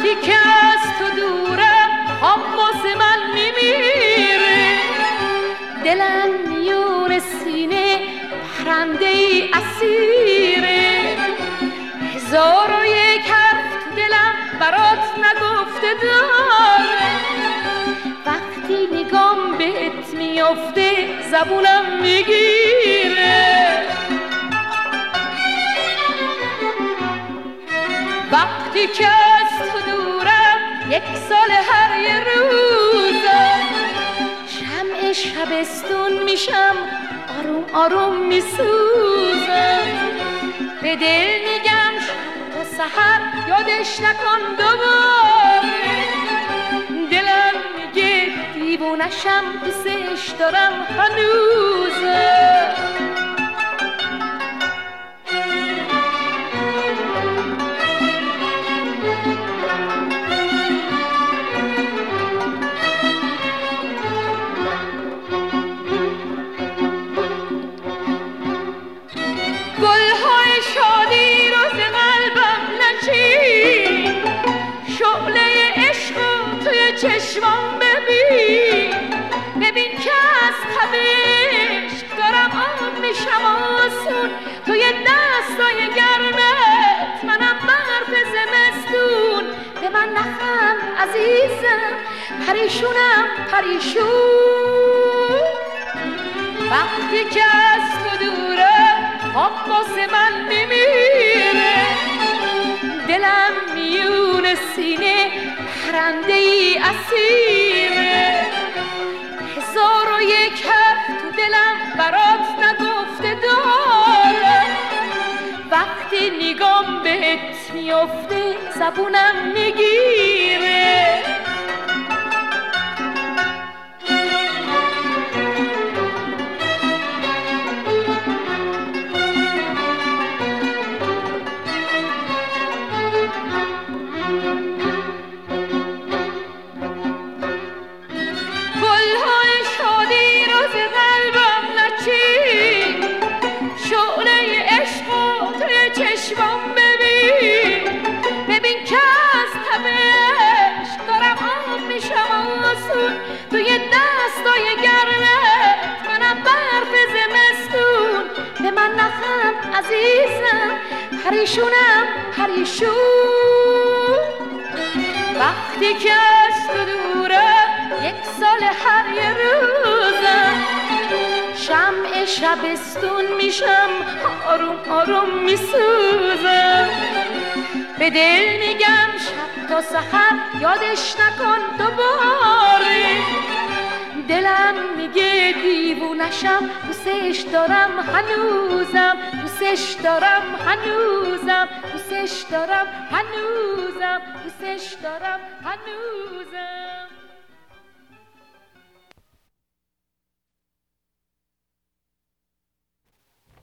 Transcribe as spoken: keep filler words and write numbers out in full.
وقتی که از تو دورم خواب واسه من میمیره، دلم میون سینه پرنده ای اسیره، هزار و یک حرف تو دلم برات نگفته داره، وقتی نگام بهت میافته زبونم میگیره، وقتی که از تو دورم یک سال هر یه روزم، شمع شبستون میشم آروم آروم میسوزم، به دل میگم شب تا سحر یادش نکن دوباره، دلم میگه دیوونشم دوستش دارم هنوزم. گلهای شادی رو ز قلبم نچین، شعله عشق رو توی چشمام ببین، ببین که از تبش دارم آب میشم آسون، توی دستای گرمت منم برف زمستون، به من نخند عزیزم پریشونم پریشون، وقتی که از تو دورم خواب واسه من میمیره، دلم میون سینه پرنده ای اسیره، هزار و یک حرف تو دلم برات نگفته داره، وقتی نگام بهت میافته زبونم میگیره. چشمام ببین، ببین که از تبش دارم آب میشم آسون، توی دستای گرمت منم برف زمستون، به من نخند عزیزم پریشونم پریشون، وقتی که از تو دورم یک سال هر یه روزم، شمع شبستون میشم آروم آروم میسوزم، به دل میگم شب تا سحر یادش نکن دوباره، دلم میگه دیوونشم دوستش دارم هنوزم، دوستش دارم هنوزم، دوستش دارم هنوزم، دوستش دارم هنوزم.